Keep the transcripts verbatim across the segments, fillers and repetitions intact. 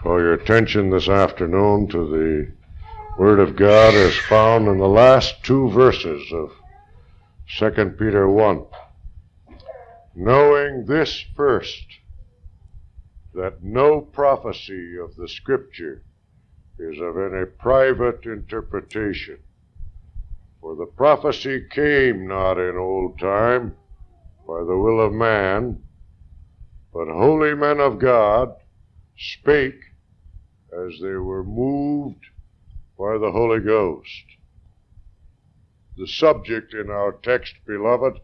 Call your attention this afternoon to the Word of God as found in the last two verses of Second Peter one. Knowing this first, that no prophecy of the Scripture is of any private interpretation. For the prophecy came not in old time by the will of man, but holy men of God spake as they were moved by the Holy Ghost. The subject in our text, beloved,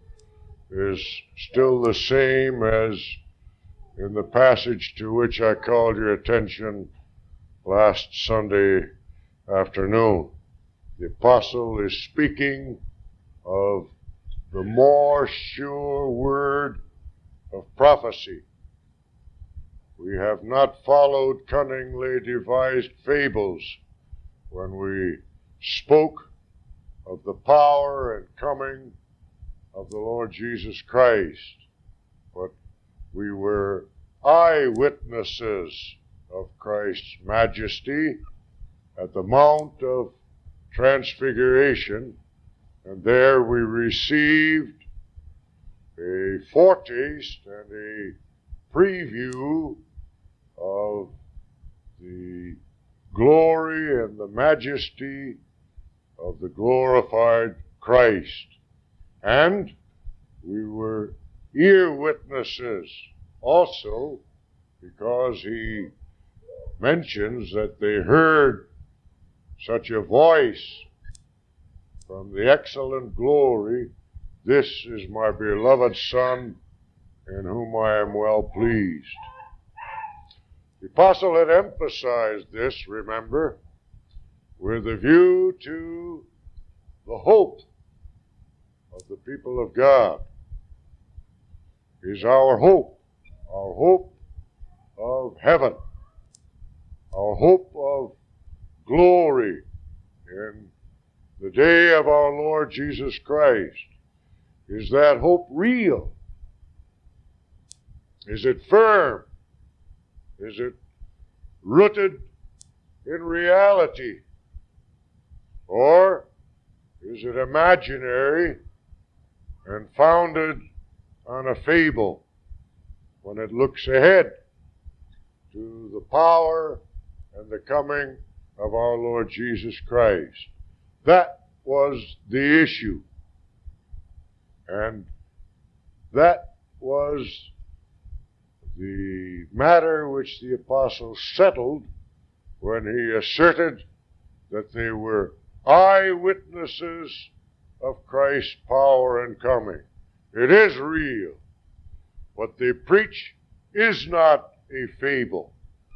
is still the same as in the passage to which I called your attention last Sunday afternoon. The apostle is speaking of the more sure word of prophecy. We have not followed cunningly devised fables when we spoke of the power and coming of the Lord Jesus Christ, but we were eyewitnesses of Christ's majesty at the Mount of Transfiguration, and there we received a foretaste and a preview of the glory and the majesty of the glorified Christ. And we were ear witnesses also, because he mentions that they heard such a voice from the excellent glory, "This is my beloved Son, in whom I am well pleased." The apostle had emphasized this, remember, with a view to the hope of the people of God. Is our hope, our hope of heaven, our hope of glory in the day of our Lord Jesus Christ. Is that hope real? Is it firm? Is it rooted in reality? Or is it imaginary and founded on a fable when it looks ahead to the power and the coming of our Lord Jesus Christ? That was the issue. And that was the matter which the apostle settled when he asserted that they were eyewitnesses of Christ's power and coming. It is real. What they preach is not a fable.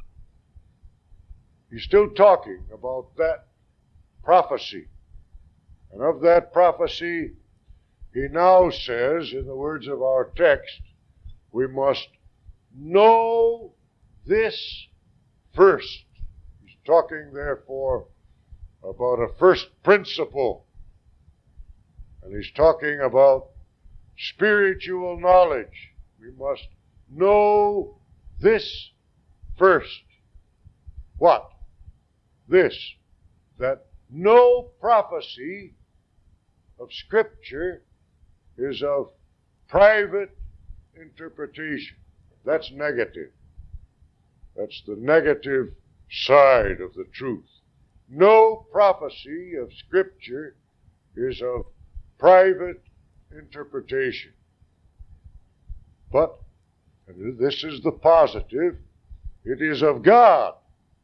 He's still talking about that prophecy. And of that prophecy, he now says, in the words of our text, we must know this first. He's talking, therefore, about a first principle. And he's talking about spiritual knowledge. We must know this first. What? This, that no prophecy of Scripture is of private interpretation. That's negative. That's the negative side of the truth. No prophecy of Scripture is of private interpretation. But, and this is the positive, it is of God.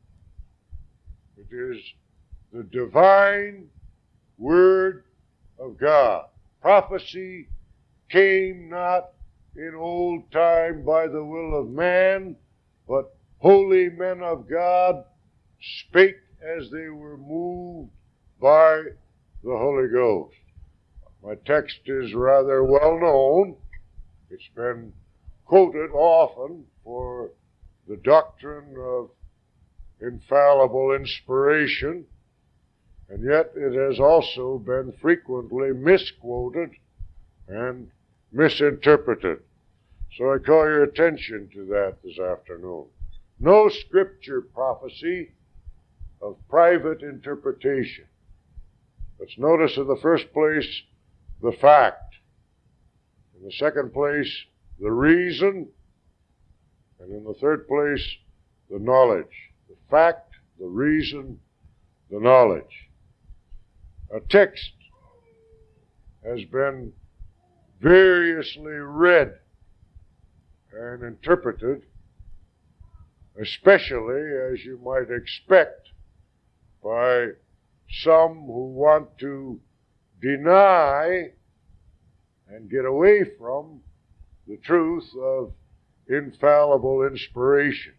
It is the divine Word of God. Prophecy came not in old time by the will of man, but holy men of God spake as they were moved by the Holy Ghost. My text is rather well known. It's been quoted often for the doctrine of infallible inspiration, and yet it has also been frequently misquoted and misinterpreted. So I call your attention to that this afternoon. no Scripture prophecy of private interpretation. Let's notice in the first place the fact. In the second place, the reason. And in the third place, the knowledge. The fact, the reason, the knowledge. A text has been variously read and interpreted, especially, as you might expect, by some who want to deny and get away from the truth of infallible inspiration.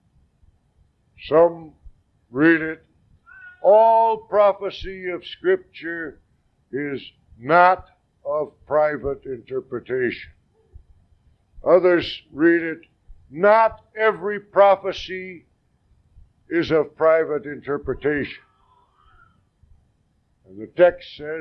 Some read it, all prophecy of Scripture is not of private interpretation. Others read it, not every prophecy is of private interpretation. And the text says,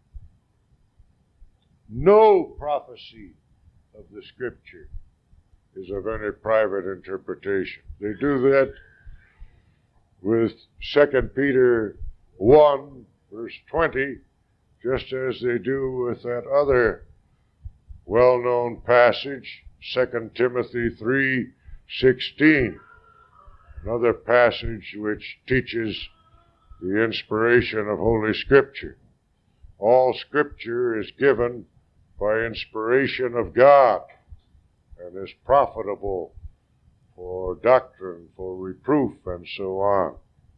no prophecy of the Scripture is of any private interpretation. They do that with Second Peter one, verse twenty, just as they do with that other well-known passage, Second Timothy three sixteen, another passage which teaches the inspiration of Holy Scripture. All Scripture is given by inspiration of God and is profitable for doctrine, for reproof, and so on.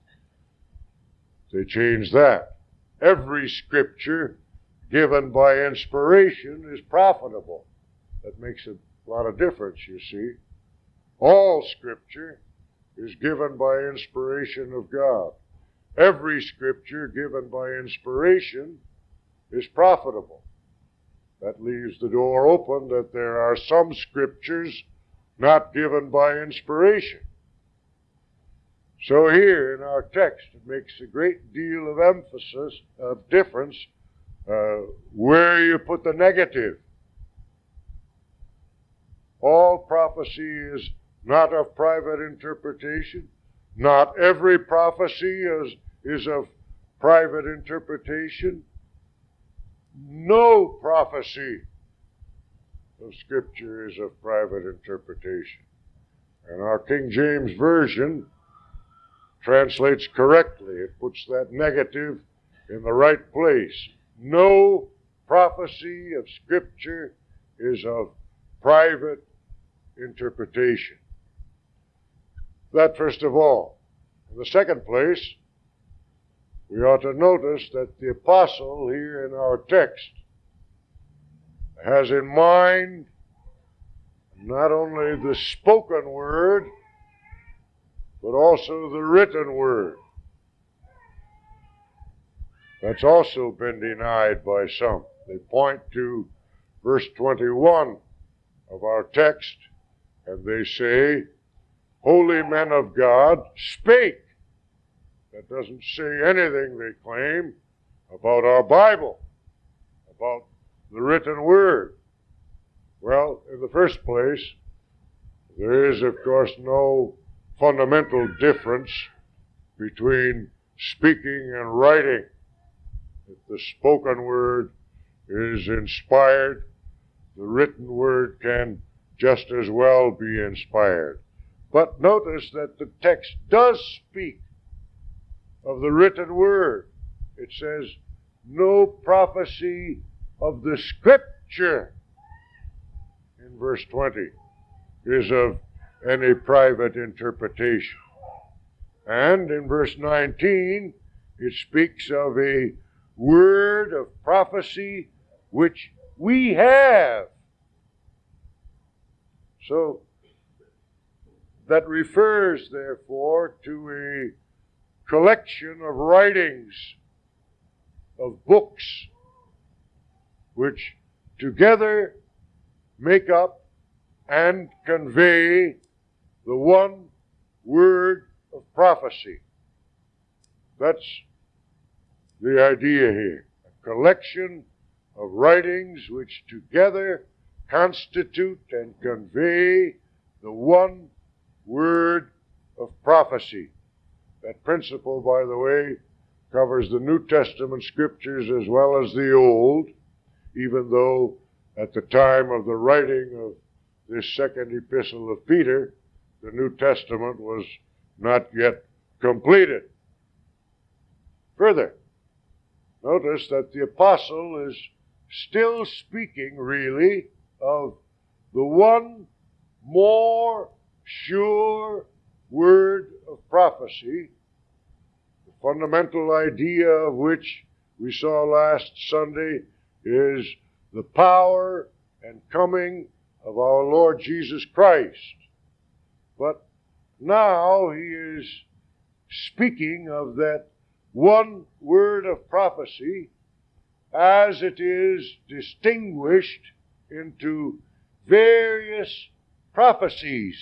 They change that. Every Scripture given by inspiration is profitable. That makes a lot of difference, you see. All Scripture is given by inspiration of God. Every Scripture given by inspiration is profitable. That leaves the door open that there are some Scriptures not given by inspiration. So here in our text, it makes a great deal of emphasis, of difference, uh, where you put the negative. All prophecy is not of private interpretation. Not every prophecy is, is of private interpretation. No prophecy of Scripture is of private interpretation. And our King James Version translates correctly. It puts that negative in the right place. No prophecy of Scripture is of private interpretation. That first of all. In the second place, we ought to notice that the apostle here in our text has in mind not only the spoken word, but also the written word. That's also been denied by some. They point to verse twenty-one of our text, and they say, holy men of God spake. That doesn't say anything, they claim, about our Bible, about the written word. Well, in the first place, there is, of course, no fundamental difference between speaking and writing. If the spoken word is inspired, the written word can just as well be inspired. But notice that the text does speak of the written word. It says, no prophecy of the Scripture, in verse twenty, is of any private interpretation. And in verse nineteen, it speaks of a word of prophecy which we have. So, that refers, therefore, to a collection of writings, of books, which together make up and convey the one word of prophecy. That's the idea here. A collection of writings which together constitute and convey the one word of prophecy. That principle, by the way, covers the New Testament scriptures as well as the Old, even though at the time of the writing of this second epistle of Peter, the New Testament was not yet completed. Further, notice that the apostle is still speaking, really, of the one more sure word of prophecy, the fundamental idea of which we saw last Sunday is the power and coming of our Lord Jesus Christ. But now he is speaking of that one word of prophecy as it is distinguished into various prophecies.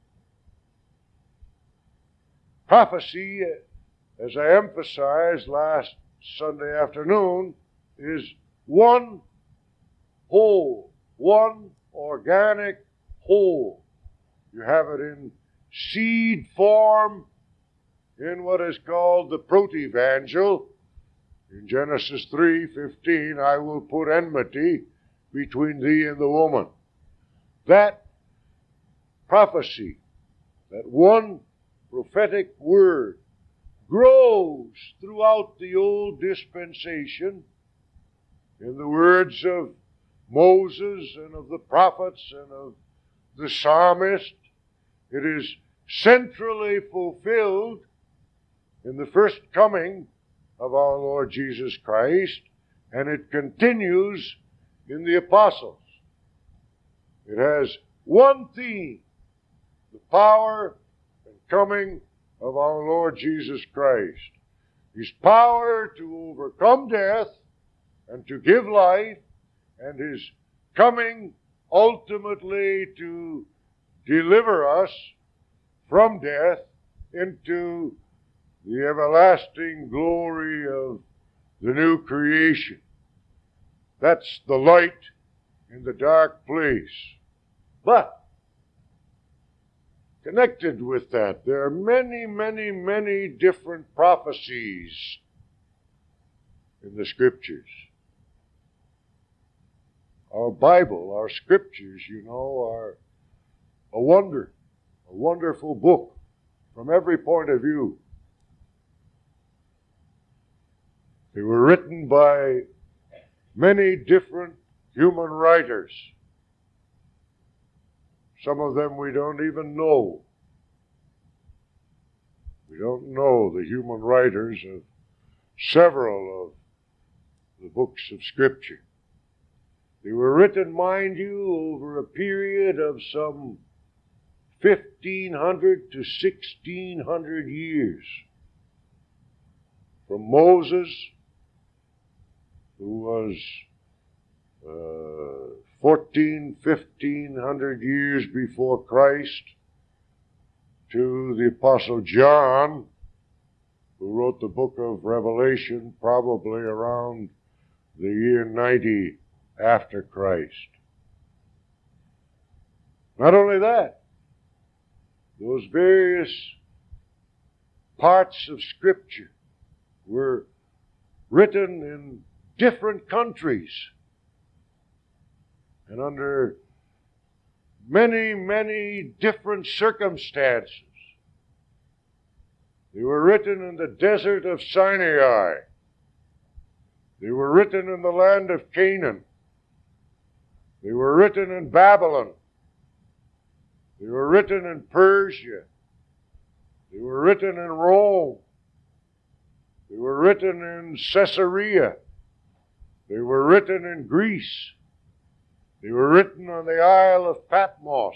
Prophecy, as I emphasized last Sunday afternoon, is one whole, one organic whole. You have it in seed form in what is called the protevangel. In Genesis three fifteen, I will put enmity between thee and the woman. That prophecy, that one prophetic word, grows throughout the old dispensation in the words of Moses and of the prophets and of the psalmist. It is centrally fulfilled in the first coming of our Lord Jesus Christ, and it continues in the apostles. It has one theme: the power and coming of our Lord Jesus Christ. His power to overcome death and to give life, and his coming ultimately to deliver us from death into the everlasting glory of the new creation. That's the light in the dark place. But connected with that, there are many, many, many different prophecies in the Scriptures. Our Bible, our Scriptures, you know, are a wonder, a wonderful book from every point of view. They were written by many different human writers. Some of them we don't even know. We don't know the human writers of several of the books of Scripture. They were written, mind you, over a period of some fifteen hundred to sixteen hundred years. From Moses, who was uh, fourteen, fifteen hundred years before Christ, to the Apostle John, who wrote the book of Revelation probably around the year ninety after Christ. Not only that, those various parts of Scripture were written in different countries and under many, many different circumstances. They were written in the desert of Sinai. They were written in the land of Canaan. They were written in Babylon. They were written in Persia. They were written in Rome. They were written in Caesarea. They were written in Greece. They were written on the Isle of Patmos.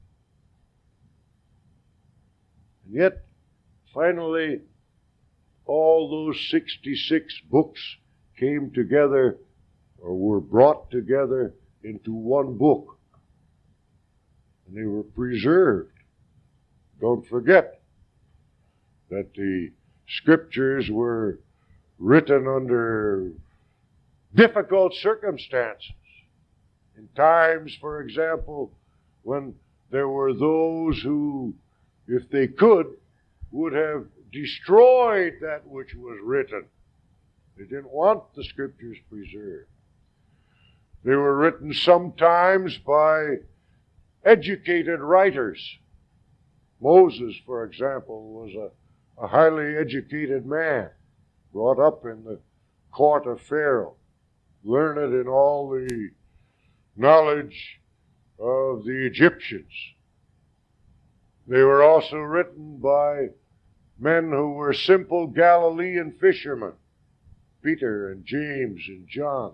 And yet, finally, all those sixty-six books came together or were brought together into one book. And they were preserved. Don't forget that the Scriptures were written under difficult circumstances. In times, for example, when there were those who, if they could, would have destroyed that which was written. They didn't want the Scriptures preserved. They were written sometimes by educated writers. Moses, for example, was a, a highly educated man, brought up in the court of Pharaoh, learned in all the knowledge of the Egyptians. They were also written by men who were simple Galilean fishermen, Peter and James and John.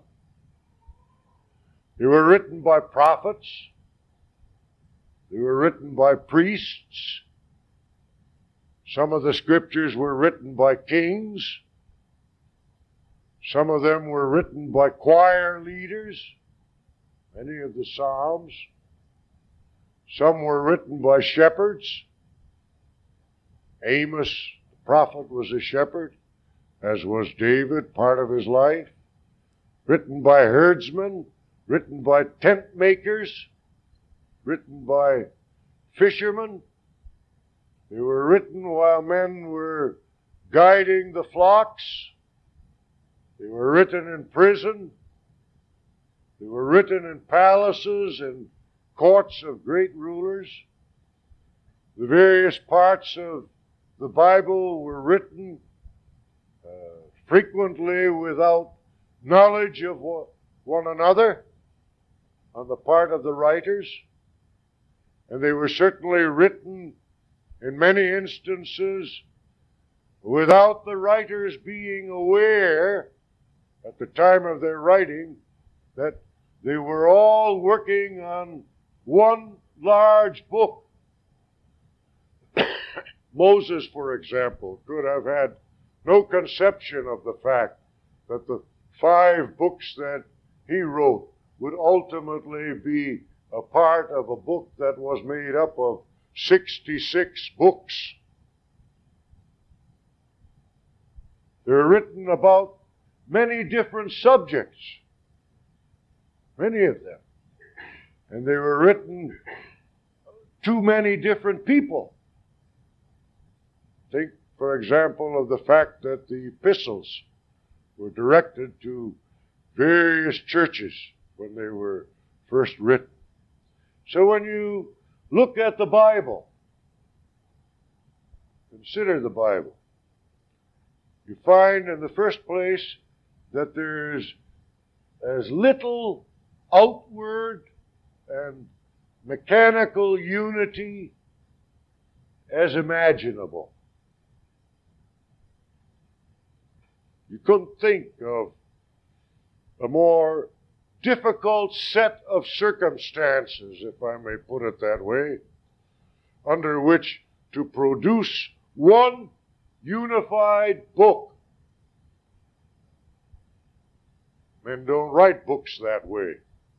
They were written by prophets. They were written by priests. Some of the Scriptures were written by kings. Some of them were written by choir leaders, many of the Psalms. Some were written by shepherds. Amos, the prophet, was a shepherd, as was David, part of his life. Written by herdsmen, written by tent makers, written by fishermen. They were written while men were guiding the flocks. They were written in prison. They were written in palaces and courts of great rulers. The various parts of the Bible were written uh, frequently without knowledge of one another on the part of the writers. And they were certainly written in many instances without the writers being aware at the time of their writing that they were all working on one large book. Moses, for example, could have had no conception of the fact that the five books that he wrote would ultimately be a part of a book that was made up of sixty-six books. They're written about many different subjects, many of them. And they were written to many different people. Think, for example, of the fact that the epistles were directed to various churches when they were first written. So when you look at the Bible, consider the Bible, you find in the first place that there's as little outward and mechanical unity as imaginable. You couldn't think of a more difficult set of circumstances, if I may put it that way, under which to produce one unified book. Men don't write books that way.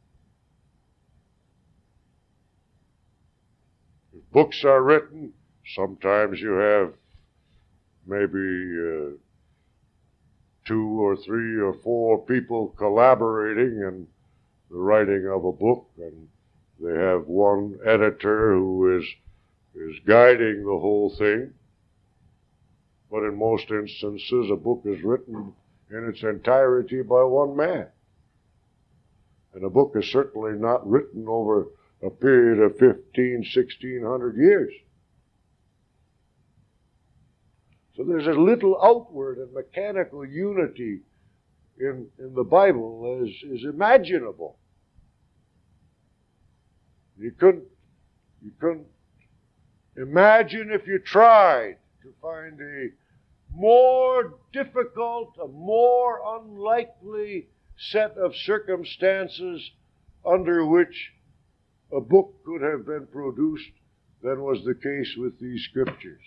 If books are written, sometimes you have maybe uh, two or three or four people collaborating in the writing of a book, and they have one editor who is is guiding the whole thing. But in most instances, a book is written in its entirety by one man. And a book is certainly not written over a period of fifteen, sixteen hundred years. So there's as little outward and mechanical unity in, in the Bible as is imaginable. You couldn't, you couldn't imagine, if you tried, to find a more difficult, a more unlikely set of circumstances under which a book could have been produced than was the case with these Scriptures.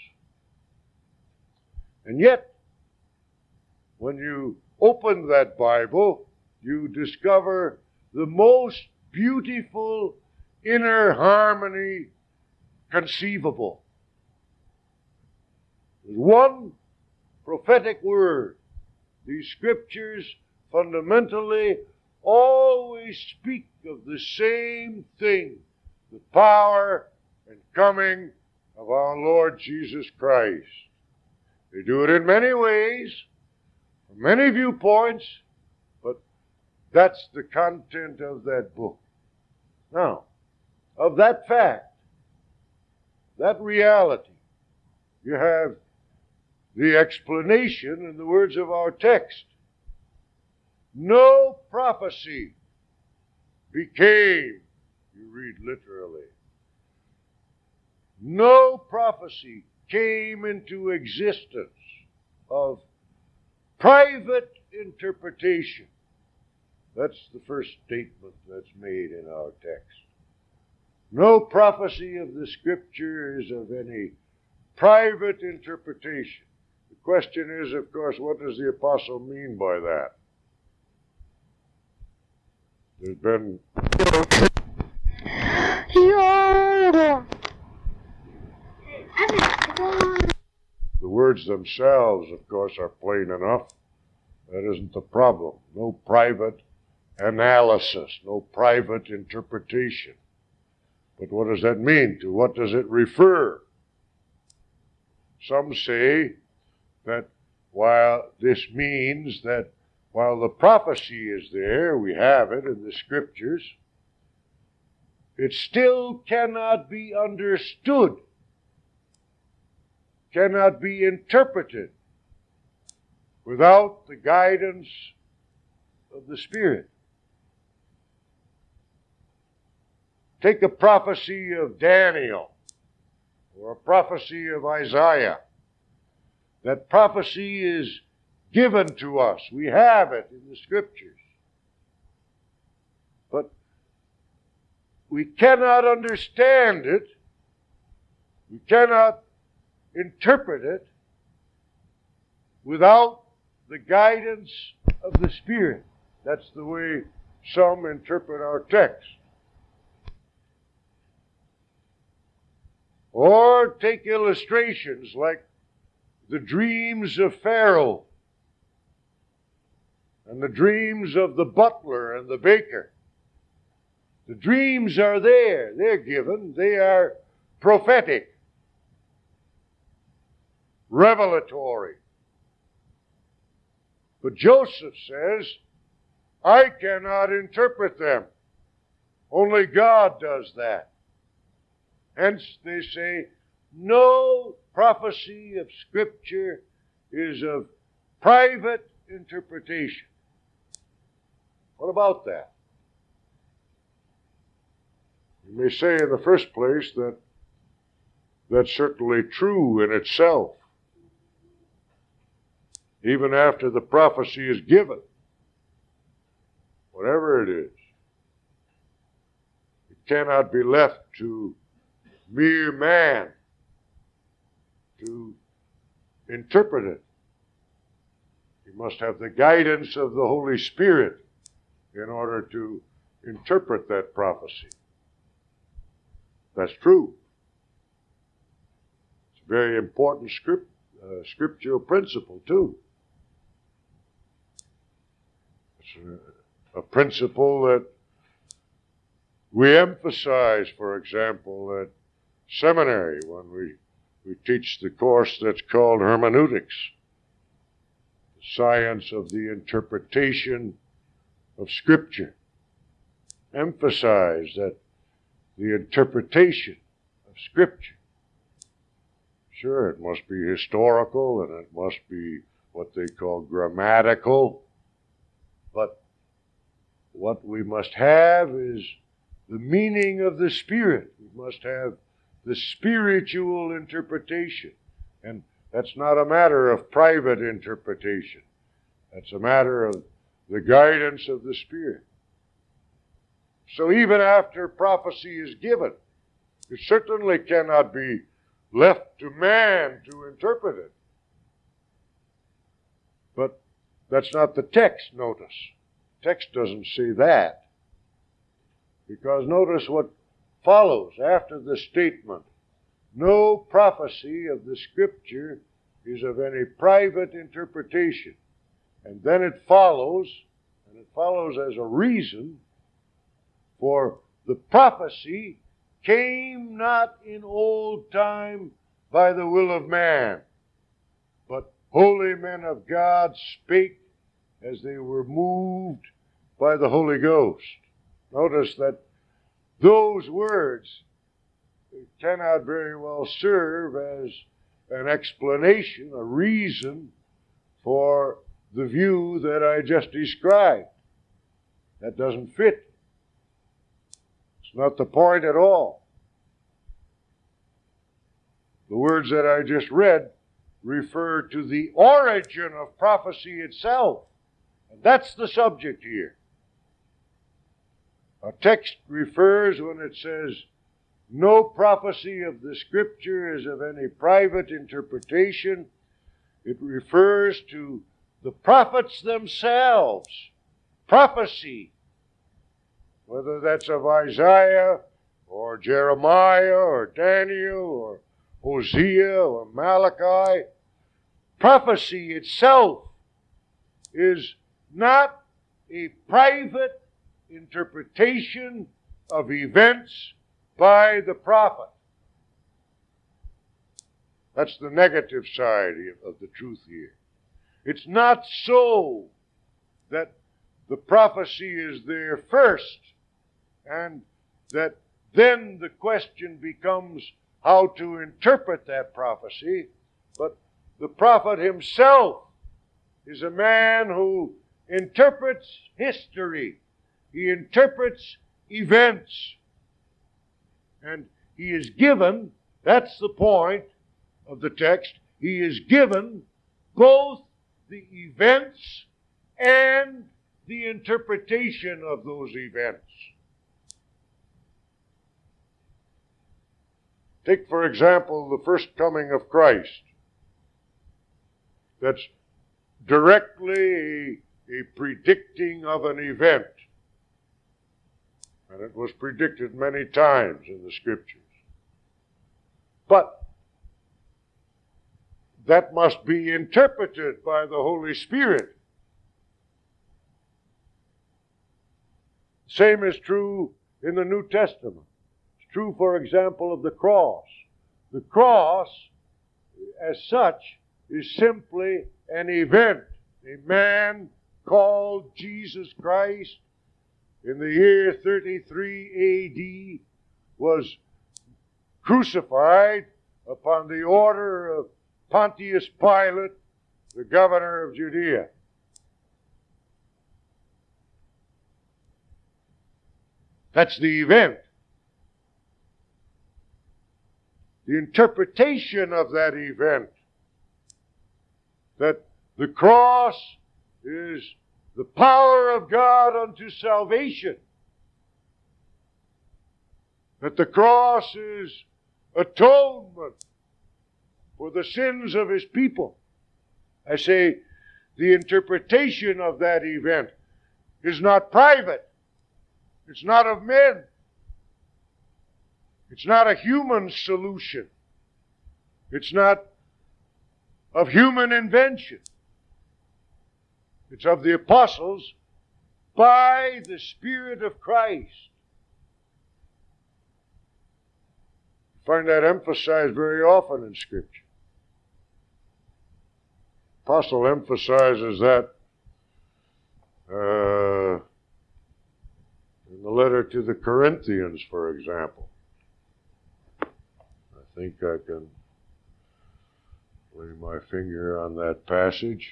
And yet, when you open that Bible, you discover the most beautiful inner harmony conceivable. There's one prophetic word. These Scriptures fundamentally always speak of the same thing, the power and coming of our Lord Jesus Christ. They do it in many ways, from many viewpoints, but that's the content of that book. Now, of that fact, that reality, you have the explanation in the words of our text. No prophecy became, you read literally, no prophecy came into existence of private interpretation. That's the first statement that's made in our text. No prophecy of the Scripture is of any private interpretation. The question is, of course, what does the apostle mean by that? There's been... The words themselves, of course, are plain enough. That isn't the problem. No private analysis, no private interpretation. But what does that mean? To what does it refer? Some say that while this means that while the prophecy is there, we have it in the Scriptures, it still cannot be understood, cannot be interpreted without the guidance of the Spirit. Take a prophecy of Daniel or a prophecy of Isaiah. That prophecy is given to us. We have it in the Scriptures. But we cannot understand it. We cannot interpret it without the guidance of the Spirit. That's the way some interpret our text. Or take illustrations like the dreams of Pharaoh and the dreams of the butler and the baker. The dreams are there. They're given. They are prophetic, revelatory. But Joseph says, I cannot interpret them. Only God does that. Hence, they say, no prophecy of Scripture is of private interpretation. What about that? You may say in the first place that that's certainly true in itself. Even after the prophecy is given, whatever it is, it cannot be left to mere man to interpret it. You must have the guidance of the Holy Spirit in order to interpret that prophecy. That's true. It's a very important script, uh, scriptural principle, too. It's a, a principle that we emphasize, for example, at seminary when we, we teach the course that's called hermeneutics, the science of the interpretation of Scripture. Emphasize that the interpretation of Scripture, sure, it must be historical and it must be what they call grammatical, but what we must have is the meaning of the Spirit. We must have the spiritual interpretation. And that's not a matter of private interpretation. That's a matter of the guidance of the Spirit. So even after prophecy is given, it certainly cannot be left to man to interpret it. But that's not the text, notice. The text doesn't say that. Because notice what follows after the statement, no prophecy of the Scripture is of any private interpretation. And then it follows, and it follows as a reason for the prophecy came not in old time by the will of man, but holy men of God spake as they were moved by the Holy Ghost. Notice that those words cannot very well serve as an explanation, a reason for the view that I just described. That doesn't fit. It's not the point at all. The words that I just read refer to the origin of prophecy itself. And that's the subject here. A text refers, when it says, no prophecy of the Scripture is of any private interpretation, it refers to the prophets themselves. Prophecy, whether that's of Isaiah or Jeremiah or Daniel or Hosea or Malachi, prophecy itself is not a private interpretation of events by the prophet. That's the negative side of the truth here. It's not so that the prophecy is there first, and that then the question becomes how to interpret that prophecy, but the prophet himself is a man who interprets history. He interprets events. And he is given, that's the point of the text, he is given both the events and the interpretation of those events. Take, for example, the first coming of Christ. That's directly a, a predicting of an event. And it was predicted many times in the Scriptures. But that must be interpreted by the Holy Spirit. Same is true in the New Testament. It's true, for example, of the cross. The cross, as such, is simply an event. A man called Jesus Christ in the year thirty-three A D was crucified upon the order of Pontius Pilate, the governor of Judea. That's the event. The interpretation of that event, that the cross is the power of God unto salvation, that the cross is atonement for the sins of His people. I say the interpretation of that event is not private. It's not of men. It's not a human solution. It's not of human invention. It's of the apostles by the Spirit of Christ. You find that emphasized very often in Scripture. Apostle emphasizes that uh, in the letter to the Corinthians, for example. I think I can lay my finger on that passage.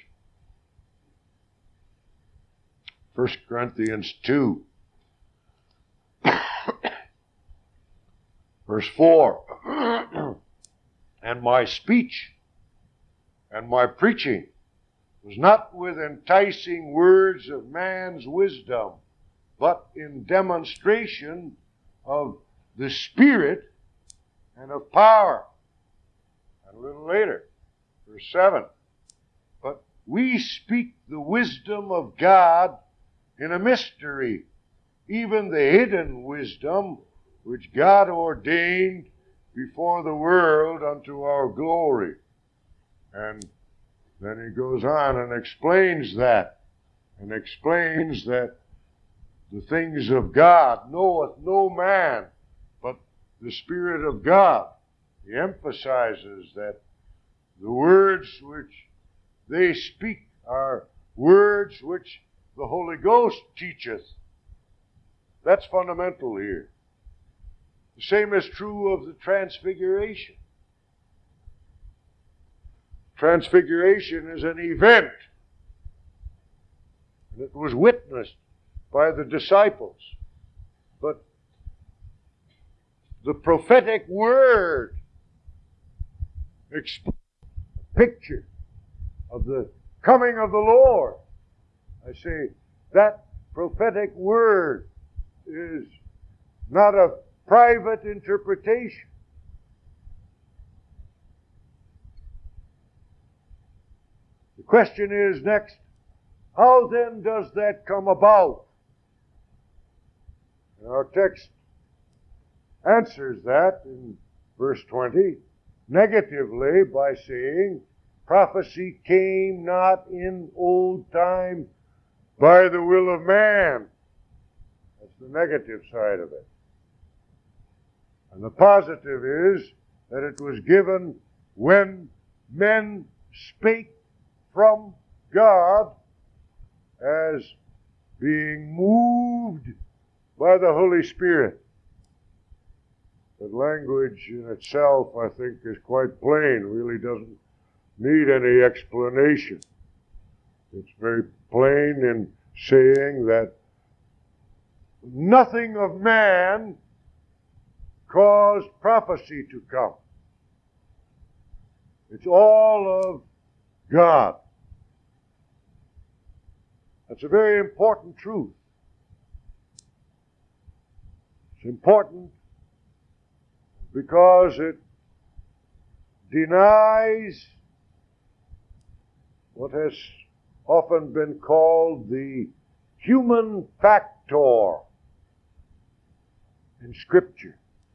First Corinthians two, verse four. And my speech and my preaching was not with enticing words of man's wisdom, but in demonstration of the Spirit and of power. And a little later, verse seven. But we speak the wisdom of God in a mystery, even the hidden wisdom which God ordained before the world unto our glory. And then he goes on and explains that, and explains that the things of God knoweth no man, but the Spirit of God. He emphasizes that the words which they speak are words which the Holy Ghost teacheth. That's fundamental here. The same is true of the Transfiguration. Transfiguration is an event, and it was witnessed by the disciples. But the prophetic word explains a picture of the coming of the Lord. I say that prophetic word is not a private interpretation. The question is next, how then does that come about? And our text answers that in verse twenty negatively by saying, prophecy came not in old time by the will of man. That's the negative side of it. And the positive is that it was given when men spake from God as being moved by the Holy Spirit. That language in itself, I think, is quite plain, really doesn't need any explanation. It's very plain in saying that nothing of man caused prophecy to come. It's all of God. That's a very important truth. It's important because it denies what has often been called the human factor in Scripture.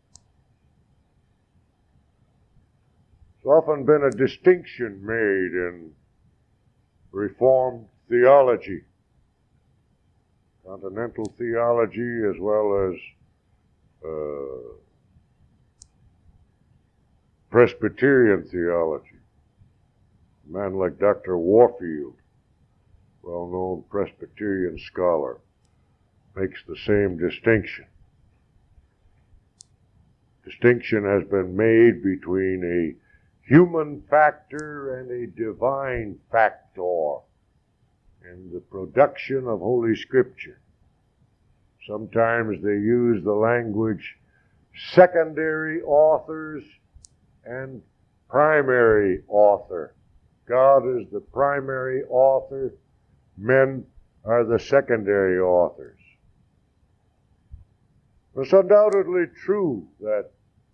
There's often been a distinction made in Reformed theology, continental theology, as well as uh, Presbyterian theology. A man like Doctor Warfield, well-known Presbyterian scholar, makes the same distinction. Distinction has been made between a human factor and a divine factor in the production of Holy Scripture. Sometimes they use the language secondary authors and primary author. God is the primary author, men are the secondary authors. It's undoubtedly true that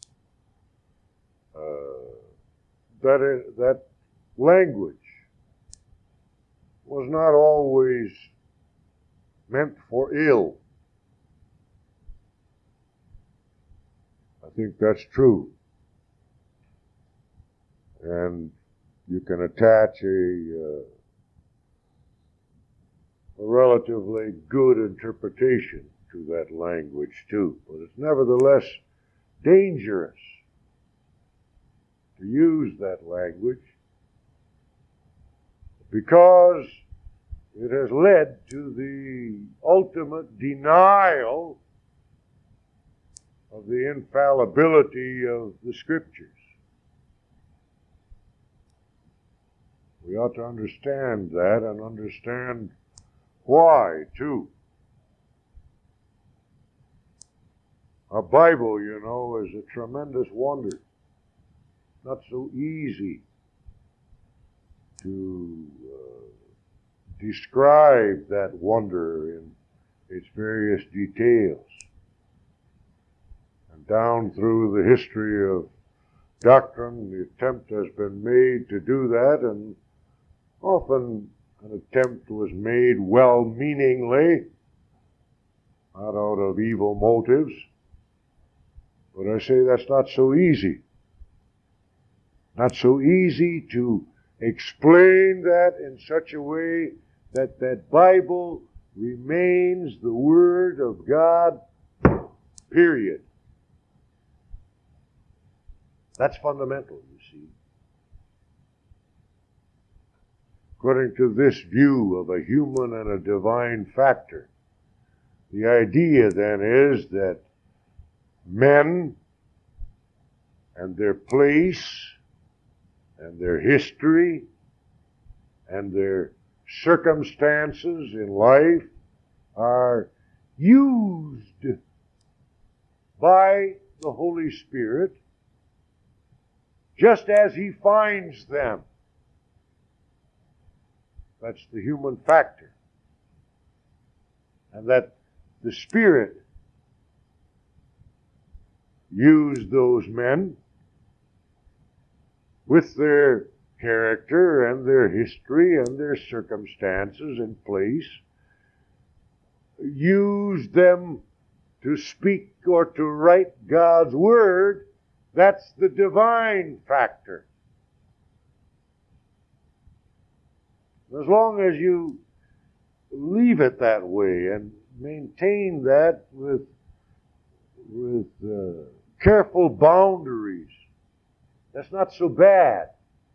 uh, that is, that language was not always meant for ill. I think that's true. And you can attach a, uh, a relatively good interpretation to that language too. But it's nevertheless dangerous to use that language because it has led to the ultimate denial of the infallibility of the Scriptures. We ought to understand that and understand why, too. Our Bible, you know, is a tremendous wonder. Not so easy to uh, describe that wonder in its various details. And down through the history of doctrine, the attempt has been made to do that, and often an attempt was made well-meaningly, not out of evil motives. But I say that's not so easy. Not so easy to explain that in such a way that that Bible remains the Word of God, period. That's fundamental, you see. According to this view of a human and a divine factor, the idea then is that men and their place and their history and their circumstances in life are used by the Holy Spirit just as He finds them. That's the human factor. And that the Spirit used those men with their character and their history and their circumstances and place, used them to speak or to write God's Word. That's the divine factor. As long as you leave it that way and maintain that with, with uh, careful boundaries, that's not so bad.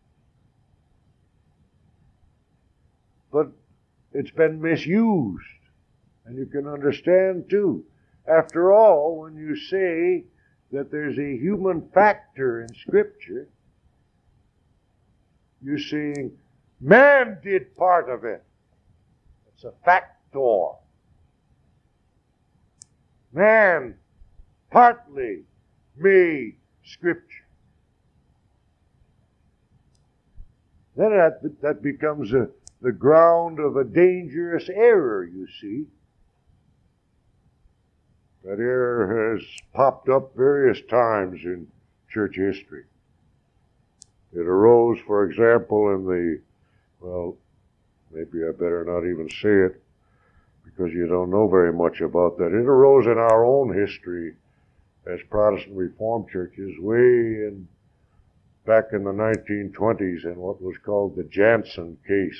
But it's been misused. And you can understand too. After all, when you say that there's a human factor in Scripture, you're saying man did part of it. It's a factor. Man partly made Scripture. Then that, that becomes a, the ground of a dangerous error, you see. That error has popped up various times in church history. It arose, for example, in the, well, maybe I better not even say it, because you don't know very much about that. It arose in our own history as Protestant Reformed churches way in, back in the nineteen twenties in what was called the Jansen case.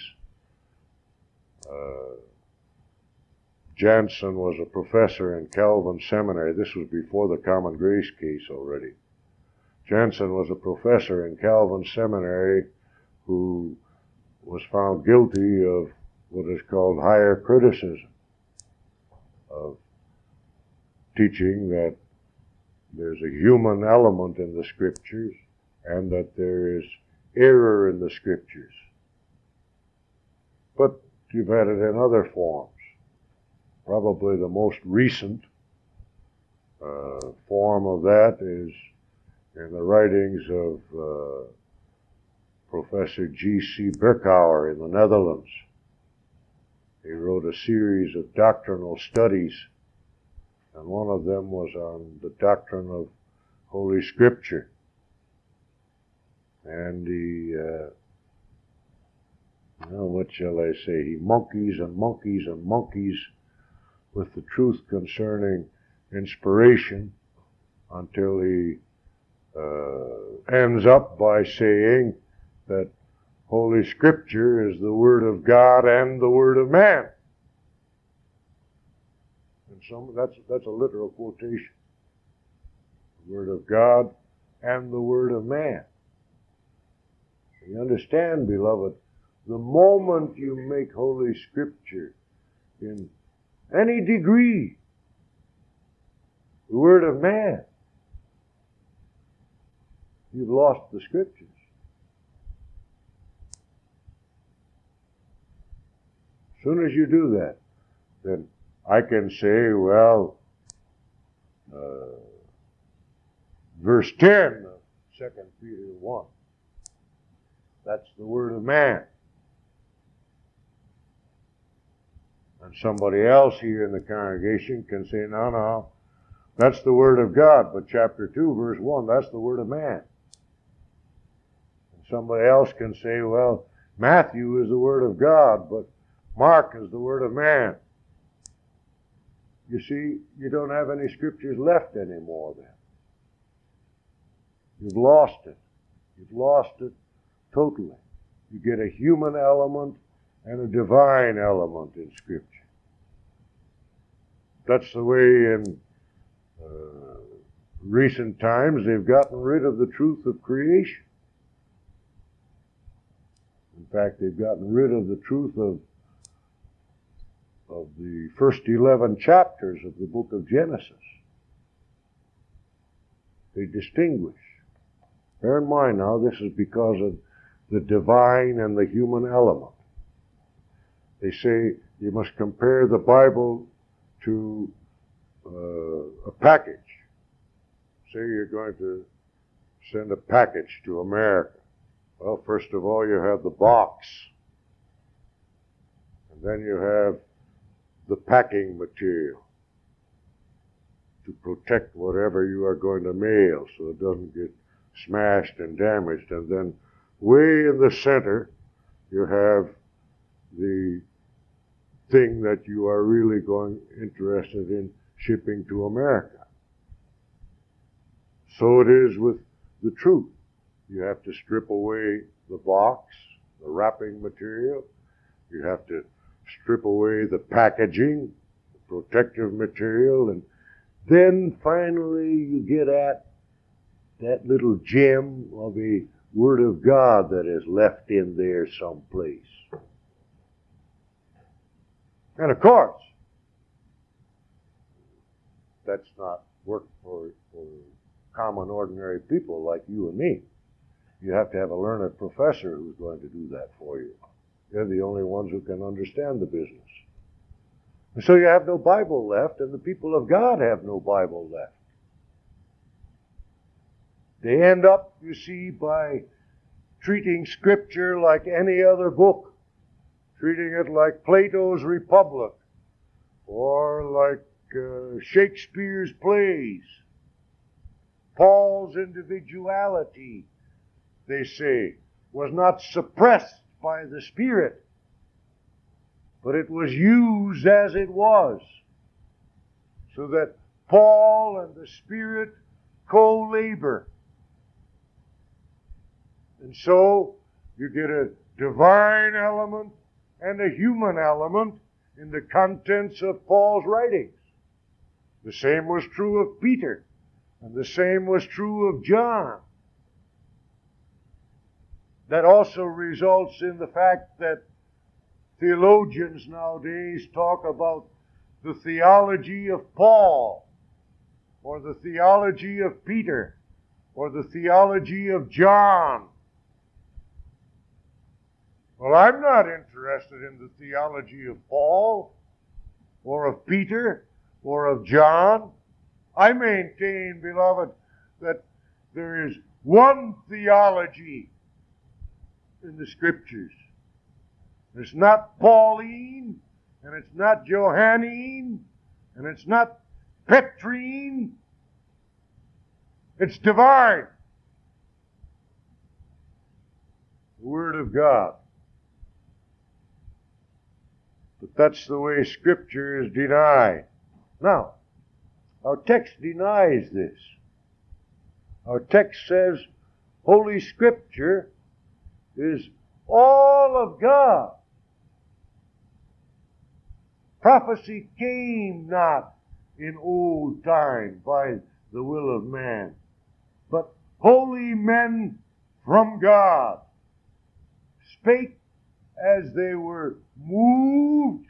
Uh, Jansen was a professor in Calvin Seminary. This was before the Common Grace case already. Jansen was a professor in Calvin Seminary who was found guilty of what is called higher criticism, of teaching that there's a human element in the Scriptures and that there is error in the Scriptures. But you've had it in other forms. Probably the most recent uh, form of that is in the writings of uh, Professor G C Berkouwer in the Netherlands. He wrote a series of doctrinal studies, and one of them was on the doctrine of Holy Scripture. And he, uh, well, what shall I say, he monkeys and monkeys and monkeys with the truth concerning inspiration until he uh, ends up by saying that Holy Scripture is the Word of God and the Word of man. And some, that's, that's a literal quotation. The Word of God and the Word of man. You understand, beloved, the moment you make Holy Scripture in any degree the Word of man, you've lost the Scriptures. As soon as you do that, then I can say, well, uh, verse ten of Second Peter one, that's the Word of man. And somebody else here in the congregation can say, no, no, that's the Word of God. But chapter two, verse one, that's the Word of man. And somebody else can say, well, Matthew is the Word of God, but Mark is the Word of man. You see, you don't have any Scriptures left anymore then. You've lost it. You've lost it totally. You get a human element and a divine element in Scripture. That's the way in uh, recent times, they've gotten rid of the truth of creation. In fact, they've gotten rid of the truth of, of the first eleven chapters of the book of Genesis. They distinguish. Bear in mind now, this is because of the divine and the human element. They say you must compare the Bible to uh, a package. Say you're going to send a package to America. Well, first of all, you have the box. And then you have the packing material to protect whatever you are going to mail so it doesn't get smashed and damaged. And then way in the center, you have the thing that you are really going interested in shipping to America. So it is with the truth. You have to strip away the box, the wrapping material. You have to strip away the packaging, the protective material, and then finally you get at that little gem of a Word of God that is left in there someplace. And of course, that's not work for, for common, ordinary people like you and me. You have to have a learned professor who's going to do that for you. They're the only ones who can understand the business. And so you have no Bible left, and the people of God have no Bible left. They end up, you see, by treating Scripture like any other book, treating it like Plato's Republic, or like uh, Shakespeare's plays. Paul's individuality, they say, was not suppressed by the Spirit, but it was used as it was, so that Paul and the Spirit co-labor. And so you get a divine element and a human element in the contents of Paul's writings. The same was true of Peter, and the same was true of John. That also results in the fact that theologians nowadays talk about the theology of Paul, or the theology of Peter, or the theology of John. Well, I'm not interested in the theology of Paul, or of Peter, or of John. I maintain, beloved, that there is one theology in the Scriptures. It's not Pauline, and it's not Johannine, and it's not Petrine. It's divine. The Word of God. But that's the way Scripture is denied. Now, our text denies this. Our text says Holy Scripture is all of God. Prophecy came not in old time by the will of man, but holy men from God spake as they were moved,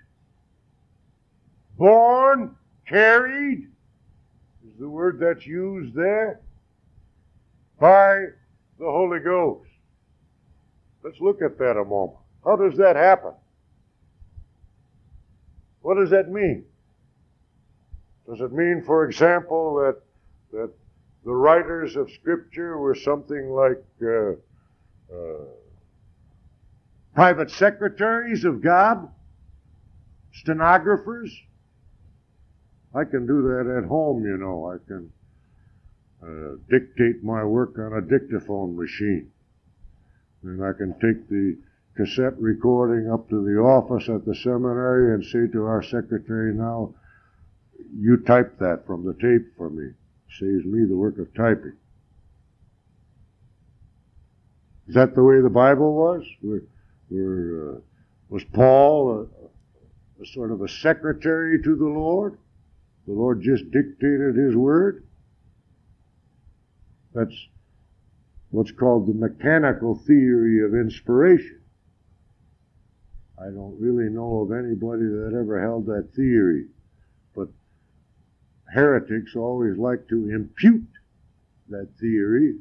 born, carried, is the word that's used there, by the Holy Ghost. Let's look at that a moment. How does that happen? What does that mean? Does it mean, for example, that that the writers of Scripture were something like uh, uh, private secretaries of God? Stenographers? I can do that at home, you know. I can uh, dictate my work on a dictaphone machine. And I can take the cassette recording up to the office at the seminary and say to our secretary, now, you type that from the tape for me. Saves me the work of typing. Is that the way the Bible was? We're, we're, uh, was Paul a, a sort of a secretary to the Lord? The Lord just dictated His word? That's what's called the mechanical theory of inspiration. I don't really know of anybody that ever held that theory, but heretics always like to impute that theory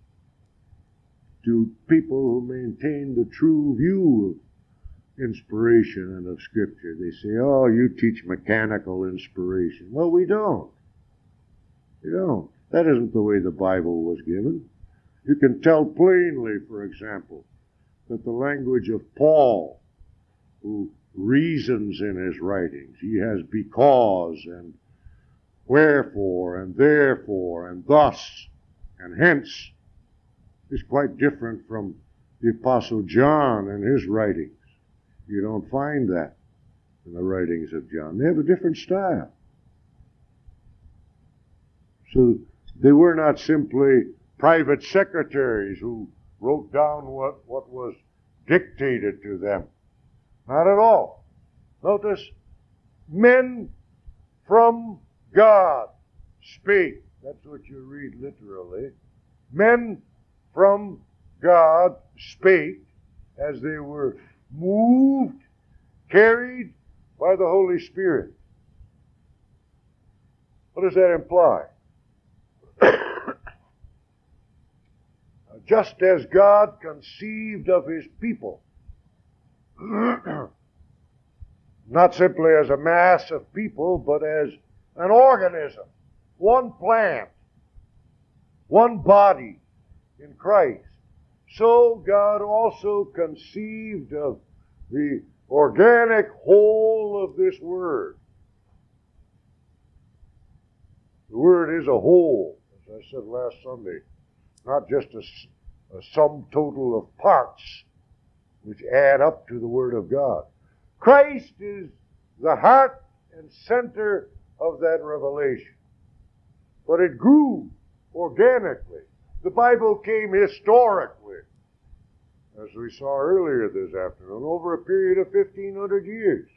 to people who maintain the true view of inspiration and of Scripture. They say, oh, you teach mechanical inspiration. Well, we don't. We don't. That isn't the way the Bible was given. You can tell plainly, for example, that the language of Paul, who reasons in his writings, he has because and wherefore and therefore and thus and hence, is quite different from the Apostle John and his writings. You don't find that in the writings of John. They have a different style. So they were not simply private secretaries who wrote down what, what was dictated to them. Not at all. Notice, men from God spake. That's what you read literally. Men from God spake as they were moved, carried by the Holy Spirit. What does that imply? Just as God conceived of His people, not simply as a mass of people, but as an organism, one plant, one body in Christ, so God also conceived of the organic whole of this Word. The Word is a whole, as I said last Sunday, not just a, a sum total of parts which add up to the Word of God. Christ is the heart and center of that revelation. But it grew organically. The Bible came historically, as we saw earlier this afternoon, over a period of fifteen hundred years.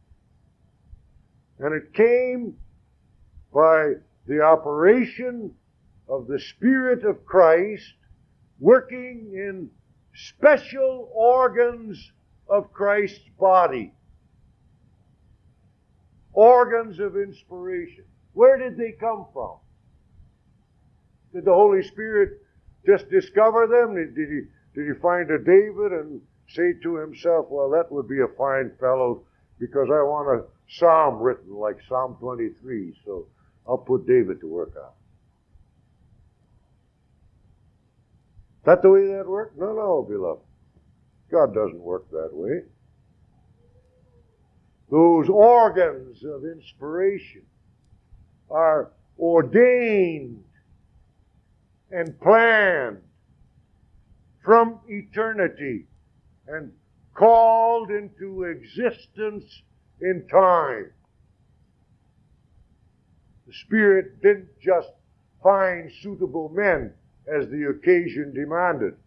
And it came by the operation of the Spirit of Christ working in special organs of Christ's body. Organs of inspiration. Where did they come from? Did the Holy Spirit just discover them? Did he, did he find a David and say to himself, well, that would be a fine fellow because I want a psalm written like Psalm twenty-three, so I'll put David to work on it. Is that the way that worked? No, no, beloved. God doesn't work that way. Those organs of inspiration are ordained and planned from eternity and called into existence in time. The Spirit didn't just find suitable men as the occasion demanded.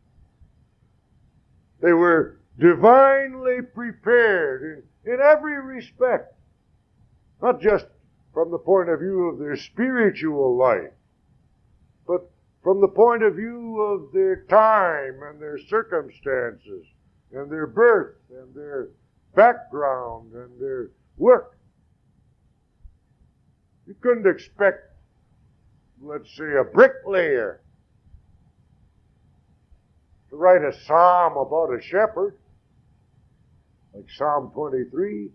They were divinely prepared in, in every respect, not just from the point of view of their spiritual life, but from the point of view of their time and their circumstances and their birth and their background and their work. You couldn't expect, let's say, a bricklayer to write a psalm about a shepherd, like Psalm twenty-three.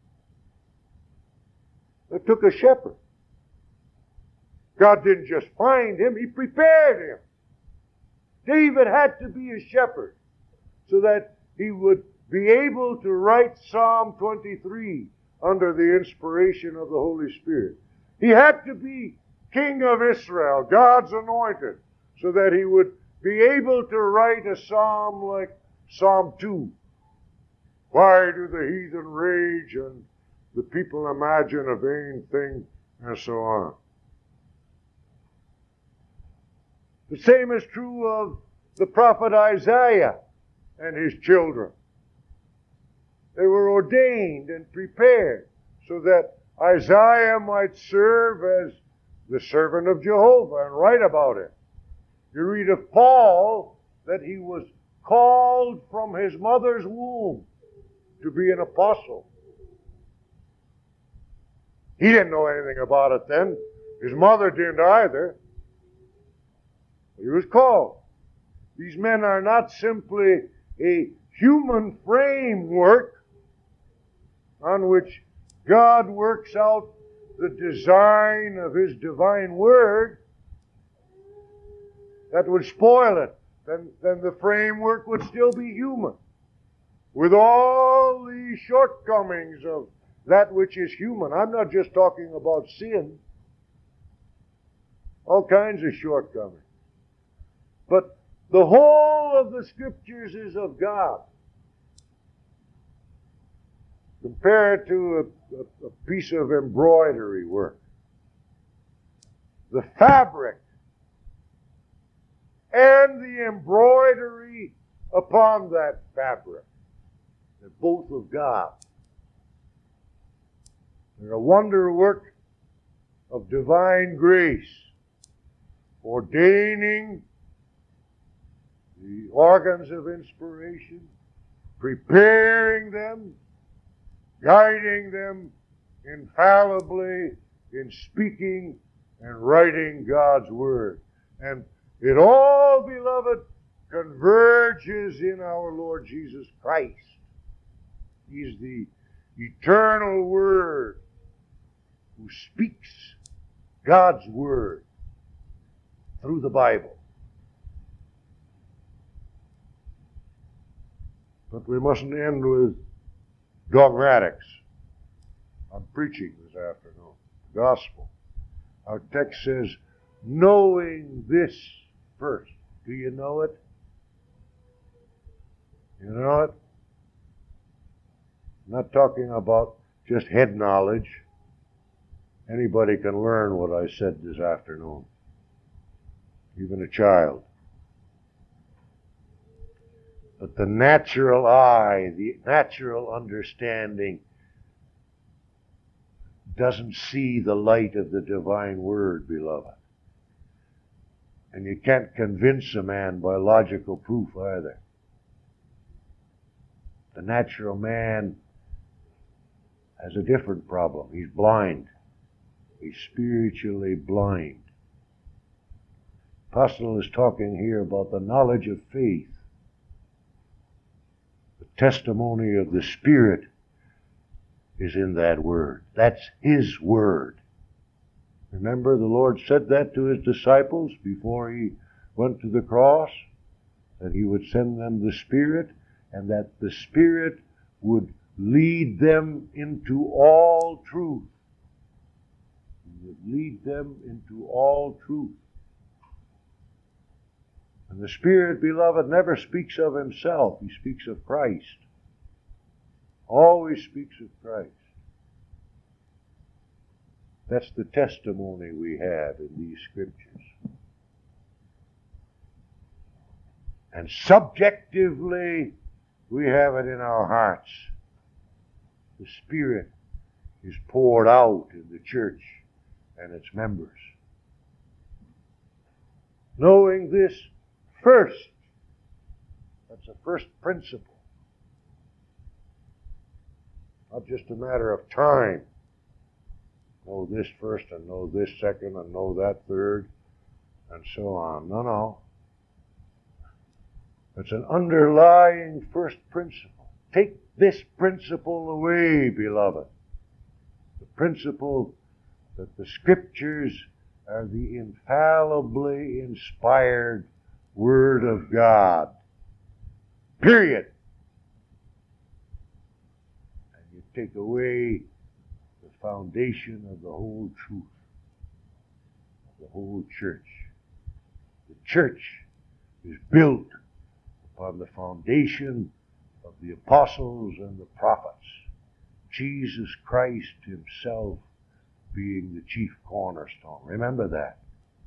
It took a shepherd. God didn't just find him, He prepared him. David had to be a shepherd so that he would be able to write Psalm twenty-three under the inspiration of the Holy Spirit. He had to be King of Israel, God's anointed, so that he would be able to write a psalm like Psalm two. Why do the heathen rage and the people imagine a vain thing, and so on. The same is true of the prophet Isaiah and his children. They were ordained and prepared so that Isaiah might serve as the servant of Jehovah and write about it. You read of Paul that he was called from his mother's womb to be an apostle. He didn't know anything about it then. His mother didn't either. He was called. These men are not simply a human framework on which God works out the design of His divine Word. That would spoil it. Then, then the framework would still be human, with all the shortcomings of that which is human. I'm not just talking about sin. All kinds of shortcomings. But the whole of the Scriptures is of God. Compare it to a, a, a piece of embroidery work. The fabric and the embroidery upon that fabric, they're both of God. They're a wonder work of divine grace, ordaining the organs of inspiration, preparing them, guiding them infallibly in speaking and writing God's Word. And it all, beloved, converges in our Lord Jesus Christ. He's the eternal Word who speaks God's Word through the Bible. But we mustn't end with dogmatics. I'm preaching this afternoon. The gospel. Our text says, knowing this first. Do you know it? You know it? I'm not talking about just head knowledge. Anybody can learn what I said this afternoon. Even a child. But the natural eye, the natural understanding doesn't see the light of the divine Word, beloved. And you can't convince a man by logical proof either. The natural man has a different problem. He's blind. He's spiritually blind. Apostle is talking here about the knowledge of faith. The testimony of the Spirit is in that Word. That's His Word. Remember, the Lord said that to His disciples before He went to the cross, that He would send them the Spirit, and that the Spirit would lead them into all truth. He would lead them into all truth. And the Spirit, beloved, never speaks of Himself. He speaks of Christ. Always speaks of Christ. That's the testimony we have in these Scriptures. And subjectively, we have it in our hearts. The Spirit is poured out in the church and its members. Knowing this first, that's a first principle. Not just a matter of time. Know this first and know this second and know that third and so on. No, no. It's an underlying first principle. Take this principle away, beloved. The principle that the Scriptures are the infallibly inspired Word of God. Period. And you take away the foundation of the whole truth, of the whole church. The church is built upon the foundation of the apostles and the prophets, Jesus Christ Himself being the chief cornerstone. Remember that.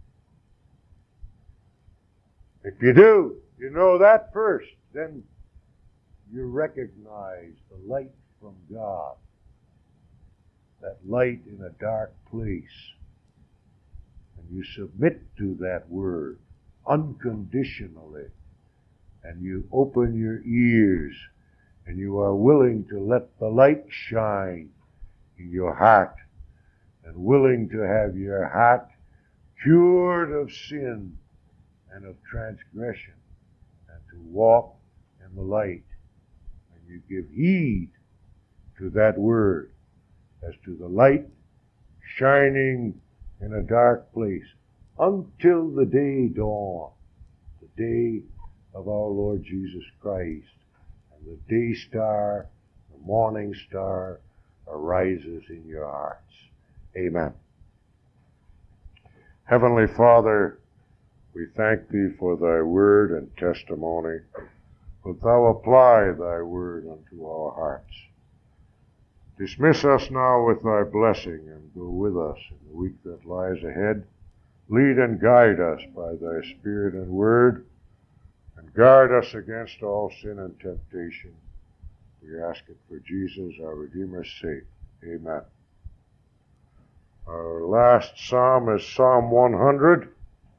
If you do, you know that first, then you recognize the light from God, that light in a dark place, and you submit to that Word unconditionally, and you open your ears, and you are willing to let the light shine in your heart, and willing to have your heart cured of sin and of transgression, and to walk in the light, and you give heed to that word as to the light shining in a dark place until the day dawn, the day of our Lord Jesus Christ, and the day star, the morning star, arises in your hearts. Amen. Heavenly Father, we thank Thee for Thy word and testimony. Wilt Thou apply Thy word unto our hearts. Dismiss us now with Thy blessing, and go with us in the week that lies ahead. Lead and guide us by Thy Spirit and word, and guard us against all sin and temptation. We ask it for Jesus, our Redeemer's sake. Amen. Our last psalm is Psalm one hundred.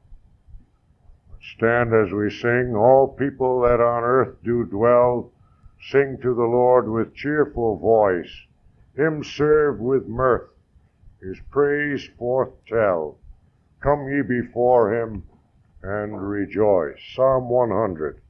Stand as we sing. All people that on earth do dwell, sing to the Lord with cheerful voice. Him serve with mirth, His praise forth tell. Come ye before Him and rejoice. Psalm one hundred.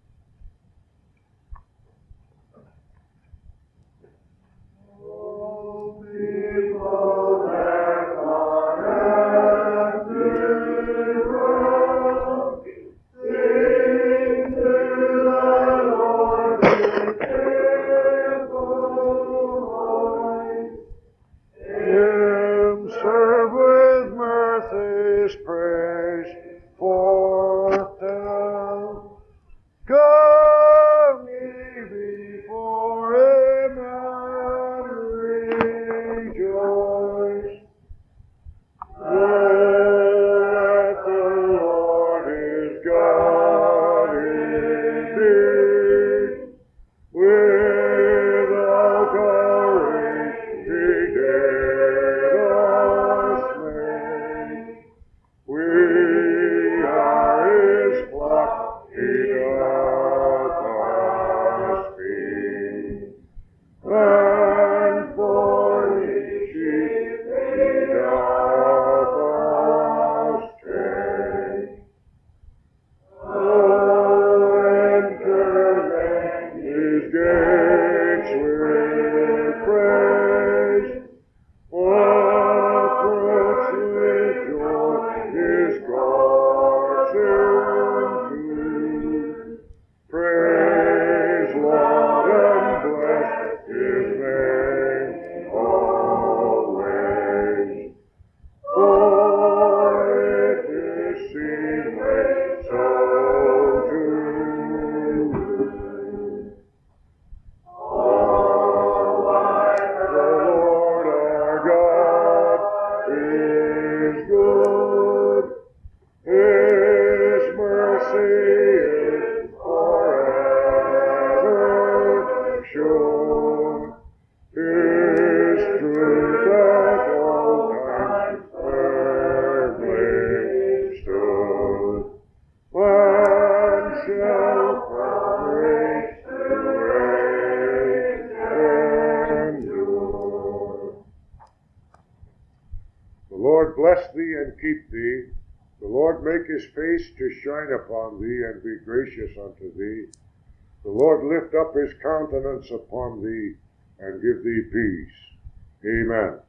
Bless thee and keep thee. The Lord make His face to shine upon thee and be gracious unto thee. The Lord lift up His countenance upon thee and give thee peace. Amen.